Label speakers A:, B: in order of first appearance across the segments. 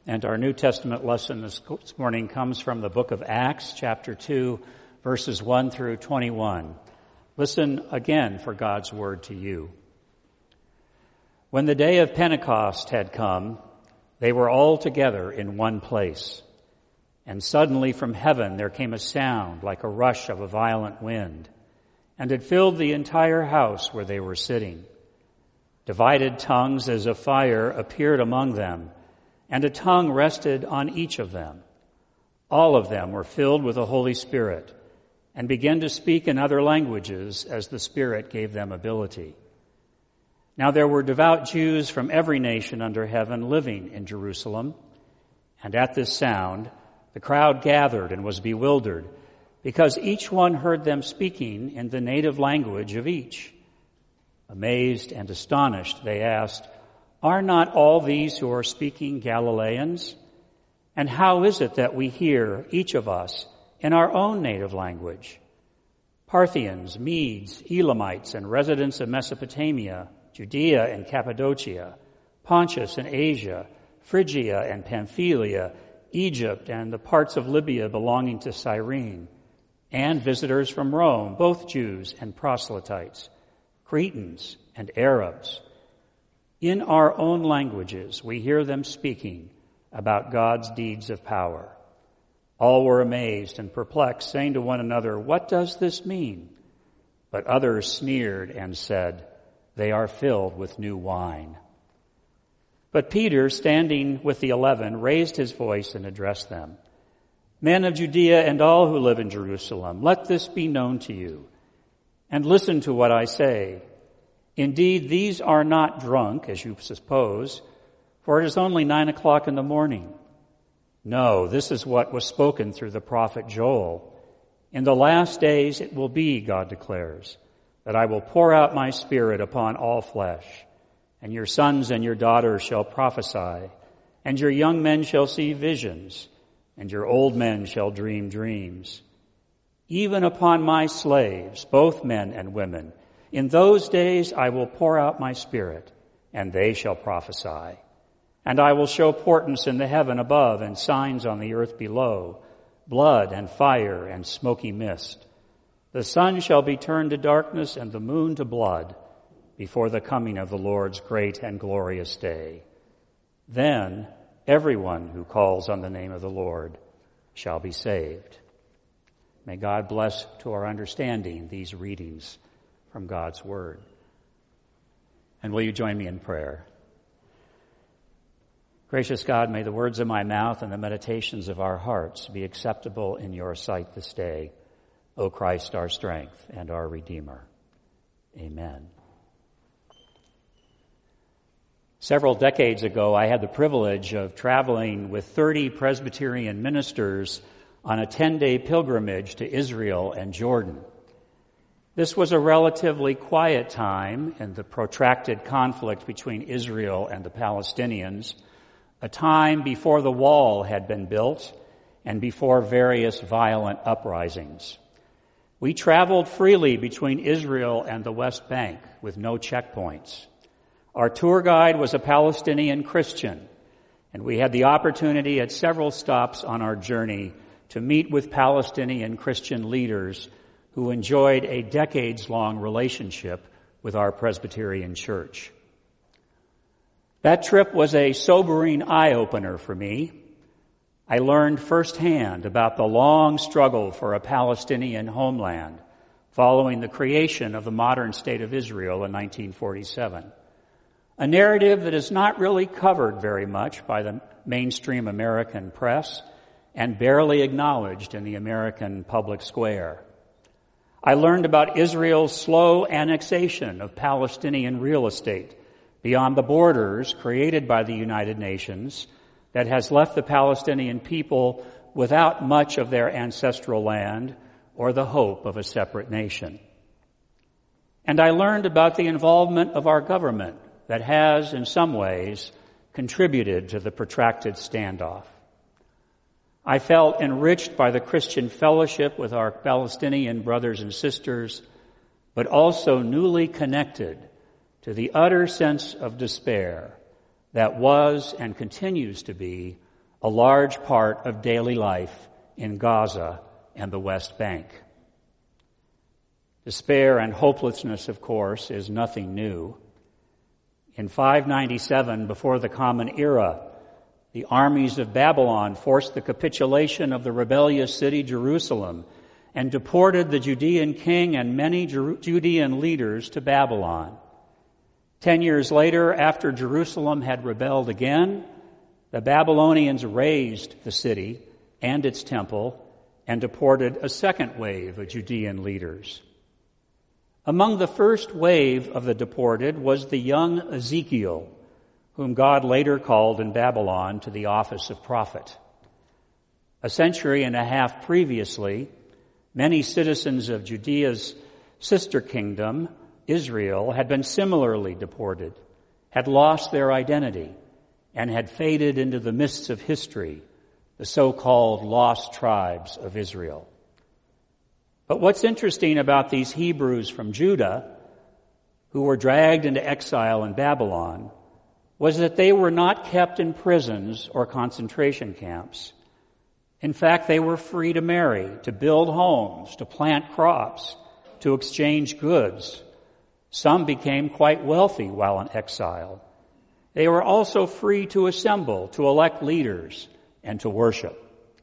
A: And our New Testament lesson this morning comes from the book of Acts, chapter 2, verses 1 through 21. Listen again for God's word to you. When the day of Pentecost had come, they were all together in one place. And suddenly from heaven there came a sound like a rush of a violent wind, and it filled the entire house where they were sitting. Divided tongues as of fire appeared among them, and a tongue rested on each of them. All of them were filled with the Holy Spirit and began to speak in other languages as the Spirit gave them ability. Now there were devout Jews from every nation under heaven living in Jerusalem, and at this sound the crowd gathered and was bewildered, because each one heard them speaking in the native language of each. Amazed and astonished, they asked, "Are not all these who are speaking Galileans? And how is it that we hear, each of us, in our own native language? Parthians, Medes, Elamites, and residents of Mesopotamia, Judea and Cappadocia, Pontus and Asia, Phrygia and Pamphylia, Egypt and the parts of Libya belonging to Cyrene, and visitors from Rome, both Jews and proselytes, Cretans and Arabs. In our own languages we hear them speaking about God's deeds of power." All were amazed and perplexed, saying to one another, "What does this mean?" But others sneered and said, "They are filled with new wine." But Peter, standing with the 11, raised his voice and addressed them. "Men of Judea and all who live in Jerusalem, let this be known to you, and listen to what I say. Indeed, these are not drunk, as you suppose, for it is only 9:00 in the morning. No, this is what was spoken through the prophet Joel. In the last days it will be, God declares, that I will pour out my Spirit upon all flesh, and your sons and your daughters shall prophesy, and your young men shall see visions, and your old men shall dream dreams. Even upon my slaves, both men and women, in those days I will pour out my Spirit, and they shall prophesy. And I will show portents in the heaven above and signs on the earth below, blood and fire and smoky mist. The sun shall be turned to darkness and the moon to blood before the coming of the Lord's great and glorious day. Then everyone who calls on the name of the Lord shall be saved." May God bless to our understanding these readings from God's Word. And will you join me in prayer? Gracious God, may the words of my mouth and the meditations of our hearts be acceptable in your sight this day, O Christ, our strength and our Redeemer. Amen. Several decades ago, I had the privilege of traveling with 30 Presbyterian ministers on a 10-day pilgrimage to Israel and Jordan. This was a relatively quiet time in the protracted conflict between Israel and the Palestinians, a time before the wall had been built and before various violent uprisings. We traveled freely between Israel and the West Bank with no checkpoints. Our tour guide was a Palestinian Christian, and we had the opportunity at several stops on our journey to meet with Palestinian Christian leaders who enjoyed a decades-long relationship with our Presbyterian Church. That trip was a sobering eye-opener for me. I learned firsthand about the long struggle for a Palestinian homeland following the creation of the modern state of Israel in 1947. A narrative that is not really covered very much by the mainstream American press and barely acknowledged in the American public square. I learned about Israel's slow annexation of Palestinian real estate beyond the borders created by the United Nations that has left the Palestinian people without much of their ancestral land or the hope of a separate nation. And I learned about the involvement of our government that has, in some ways, contributed to the protracted standoff. I felt enriched by the Christian fellowship with our Palestinian brothers and sisters, but also newly connected to the utter sense of despair that was and continues to be a large part of daily life in Gaza and the West Bank. Despair and hopelessness, of course, is nothing new. In 597, before the Common Era, the armies of Babylon forced the capitulation of the rebellious city Jerusalem and deported the Judean king and many Judean leaders to Babylon. 10 years later, after Jerusalem had rebelled again, the Babylonians razed the city and its temple and deported a second wave of Judean leaders. Among the first wave of the deported was the young Ezekiel, whom God later called in Babylon to the office of prophet. A century and a half previously, many citizens of Judea's sister kingdom, Israel, had been similarly deported, had lost their identity, and had faded into the mists of history, the so-called lost tribes of Israel. But what's interesting about these Hebrews from Judah, who were dragged into exile in Babylon, was that they were not kept in prisons or concentration camps. In fact, they were free to marry, to build homes, to plant crops, to exchange goods. Some became quite wealthy while in exile. They were also free to assemble, to elect leaders, and to worship.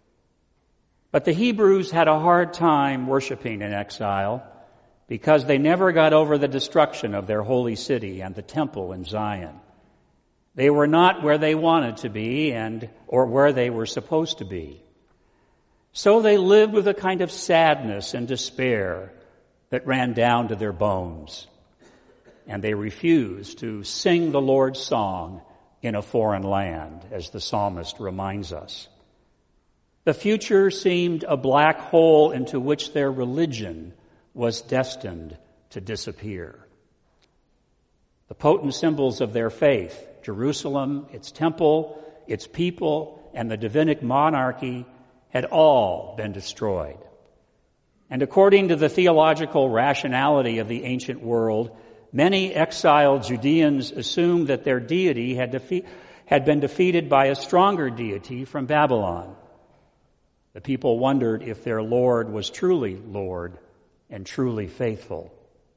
A: But the Hebrews had a hard time worshiping in exile because they never got over the destruction of their holy city and the temple in Zion. They were not where they wanted to be or where they were supposed to be. So they lived with a kind of sadness and despair that ran down to their bones. And they refused to sing the Lord's song in a foreign land, as the psalmist reminds us. The future seemed a black hole into which their religion was destined to disappear. The potent symbols of their faith, Jerusalem, its temple, its people, and the Davidic monarchy, had all been destroyed. And according to the theological rationality of the ancient world, many exiled Judeans assumed that their deity had been defeated by a stronger deity from Babylon. The people wondered if their Lord was truly Lord and truly faithful.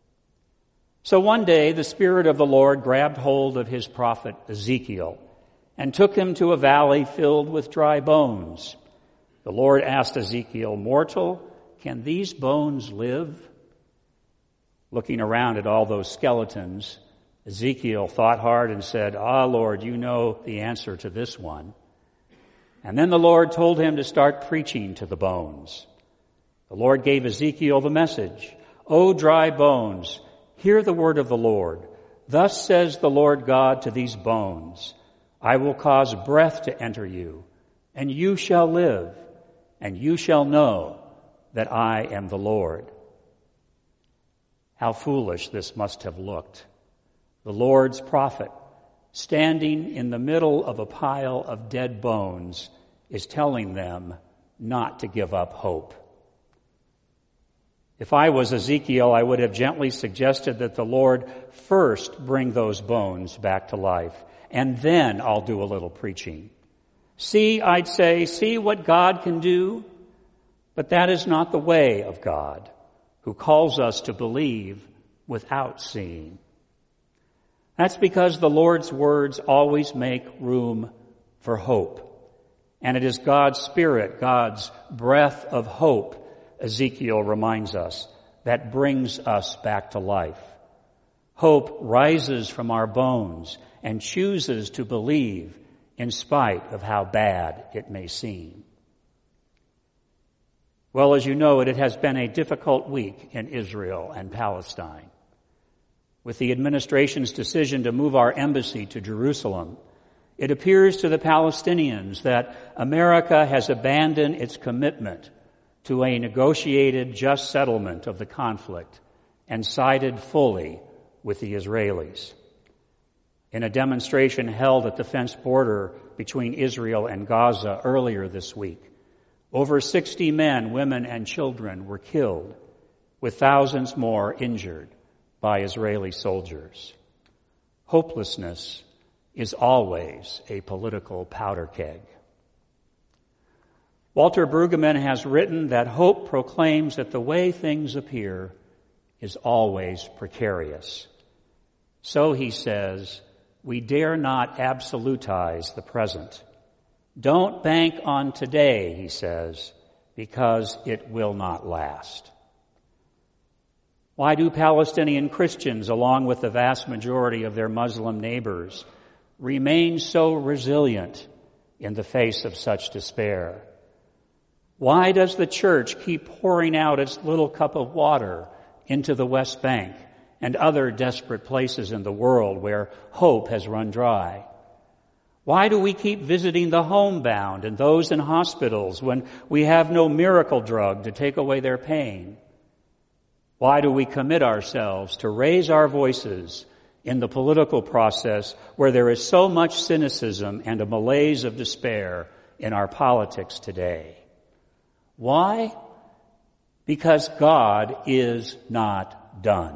A: So one day the Spirit of the Lord grabbed hold of his prophet Ezekiel and took him to a valley filled with dry bones. The Lord asked Ezekiel, "Mortal, can these bones live?" Looking around at all those skeletons, Ezekiel thought hard and said, Lord, you know the answer to this one." And then the Lord told him to start preaching to the bones. The Lord gave Ezekiel the message, "O dry bones, hear the word of the Lord. Thus says the Lord God to these bones, I will cause breath to enter you, and you shall live, and you shall know that I am the Lord." How foolish this must have looked. The Lord's prophet, standing in the middle of a pile of dead bones, is telling them not to give up hope. If I was Ezekiel, I would have gently suggested that the Lord first bring those bones back to life, and then I'll do a little preaching. I'd say, see what God can do? But that is not the way of God, who calls us to believe without seeing. That's because the Lord's words always make room for hope. And it is God's Spirit, God's breath of hope, Ezekiel reminds us, that brings us back to life. Hope rises from our bones and chooses to believe in spite of how bad it may seem. Well, as you know, it has been a difficult week in Israel and Palestine. With the administration's decision to move our embassy to Jerusalem, it appears to the Palestinians that America has abandoned its commitment to a negotiated just settlement of the conflict and sided fully with the Israelis. In a demonstration held at the fenced border between Israel and Gaza earlier this week, over 60 men, women, and children were killed, with thousands more injured by Israeli soldiers. Hopelessness is always a political powder keg. Walter Brueggemann has written that hope proclaims that the way things appear is always precarious. So, he says, we dare not absolutize the present. Don't bank on today, he says, because it will not last. Why do Palestinian Christians, along with the vast majority of their Muslim neighbors, remain so resilient in the face of such despair? Why does the church keep pouring out its little cup of water into the West Bank and other desperate places in the world where hope has run dry? Why do we keep visiting the homebound and those in hospitals when we have no miracle drug to take away their pain? Why do we commit ourselves to raise our voices in the political process where there is so much cynicism and a malaise of despair in our politics today? Why? Because God is not done.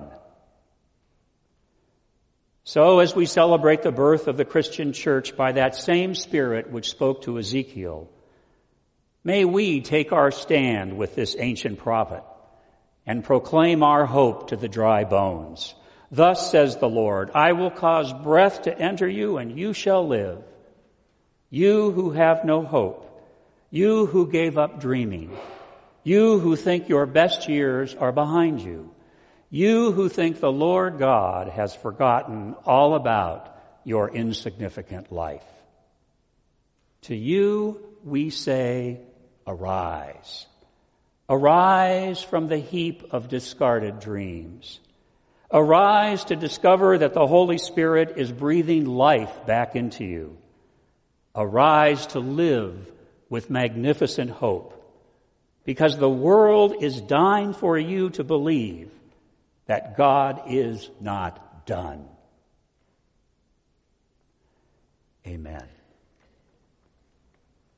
A: So, as we celebrate the birth of the Christian church by that same Spirit which spoke to Ezekiel, may we take our stand with this ancient prophet and proclaim our hope to the dry bones. Thus says the Lord, I will cause breath to enter you, and you shall live. You who have no hope, you who gave up dreaming, you who think your best years are behind you, you who think the Lord God has forgotten all about your insignificant life. To you we say, arise. Arise from the heap of discarded dreams. Arise to discover that the Holy Spirit is breathing life back into you. Arise to live with magnificent hope, because the world is dying for you to believe that God is not done. Amen.